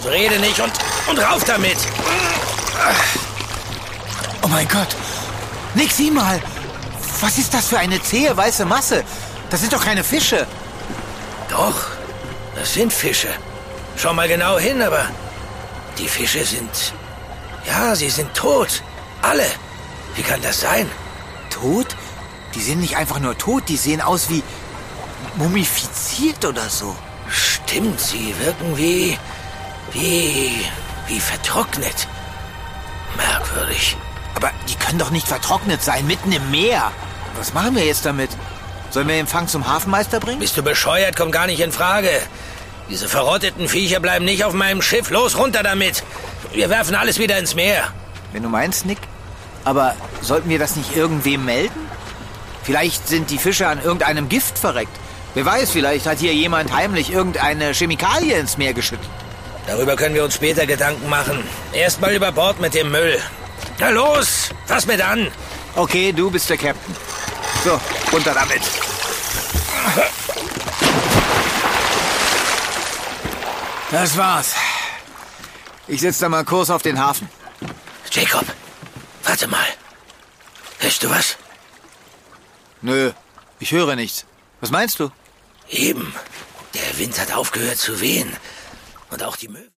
Also rede nicht und rauf damit. Oh mein Gott. Nick, sieh mal. Was ist das für eine zähe weiße Masse? Das sind doch keine Fische. Doch, das sind Fische. Schau mal genau hin, aber die Fische sind... Ja, sie sind tot. Alle. Wie kann das sein? Tot? Die sind nicht einfach nur tot, die sehen aus wie mumifiziert oder so. Stimmt, sie wirken wie vertrocknet. Merkwürdig. Aber die können doch nicht vertrocknet sein, mitten im Meer. Was machen wir jetzt damit? Sollen wir den Fang zum Hafenmeister bringen? Bist du bescheuert? Kommt gar nicht in Frage. Diese verrotteten Viecher bleiben nicht auf meinem Schiff. Los, runter damit. Wir werfen alles wieder ins Meer. Wenn du meinst, Nick. Aber sollten wir das nicht irgendwem melden? Vielleicht sind die Fische an irgendeinem Gift verreckt. Wer weiß, vielleicht hat hier jemand heimlich irgendeine Chemikalie ins Meer geschüttet. Darüber können wir uns später Gedanken machen. Erstmal über Bord mit dem Müll. Na los, fass mit an. Okay, du bist der Captain. So, runter damit. Das war's. Ich setze da mal Kurs auf den Hafen. Jacob, warte mal. Hörst du was? Nö, ich höre nichts. Was meinst du? Eben. Der Wind hat aufgehört zu wehen. Und auch die Möwen.